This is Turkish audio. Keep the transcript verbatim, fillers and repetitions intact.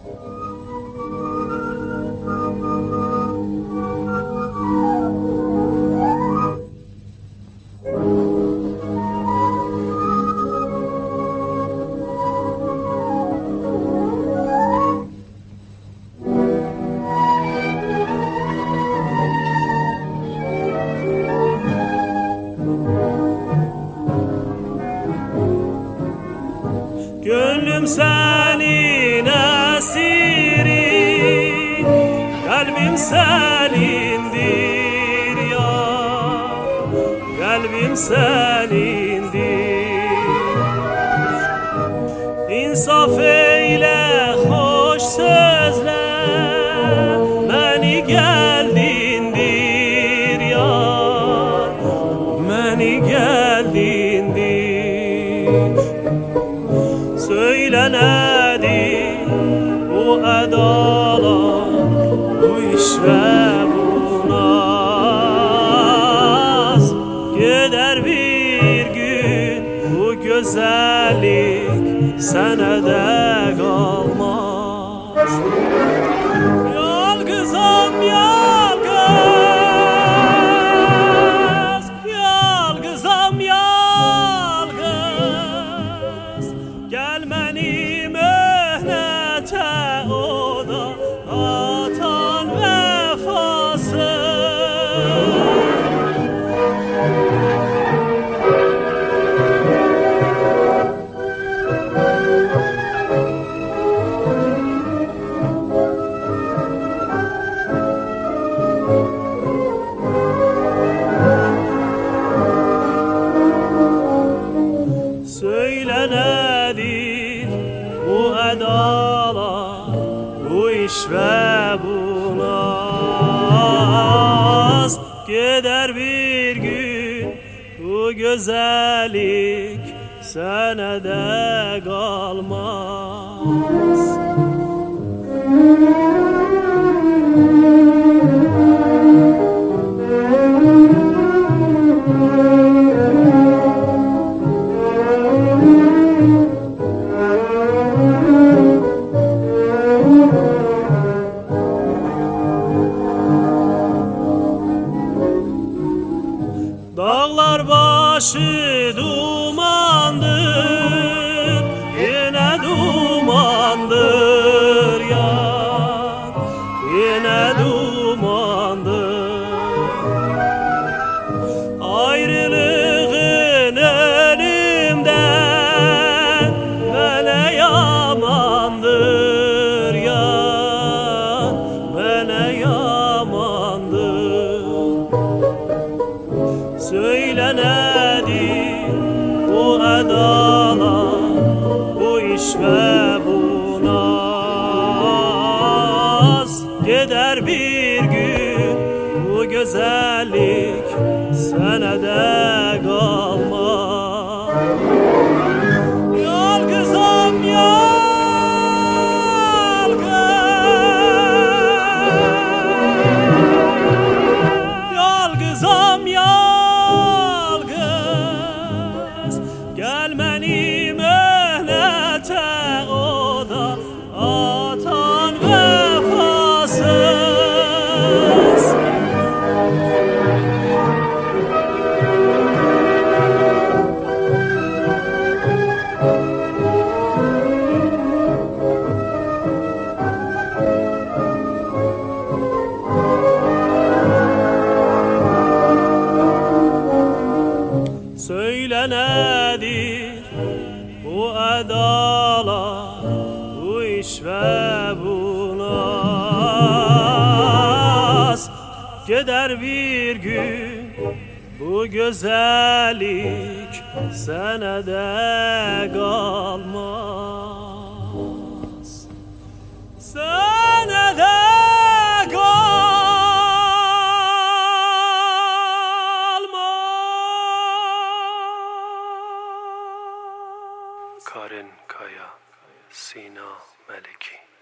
Gönlüm senin esiri, kalbim senindir ya, kalbim senindir. İnsaf eyle hoş sözle, beni geldindir ya, beni geldindir. Söyle nedir bu edalar, bu iş ve bu naz? Gider bir gün bu güzellik senede kalmaz. Yalgızım yalgız, yalgızım yalgız. Gelmeni mühnete o da atan vefası. Söyle nedir bu edalar, bu iş ve bu naz? Gider bir gün bu güzellik senede kalmaz. Dağlar başı dumandır, yine dumandır ya, yine dumandır. Ayrılığın elimden böyle yamandır ya, böyle yamandır. Söyle nedir bu edalar, bu iş ve bu naz? Gider bir gün bu güzellik senede kalmaz. Yalgızım yalgız, yalgızım yalgız. Gelmeni mühnete o da atan vefasız. Söyle nedir bu edalar, bu iş ve bu naz? Gider bir gün bu güzellik senede kalmaz. Senede Karen Kaya, Sina Meleki.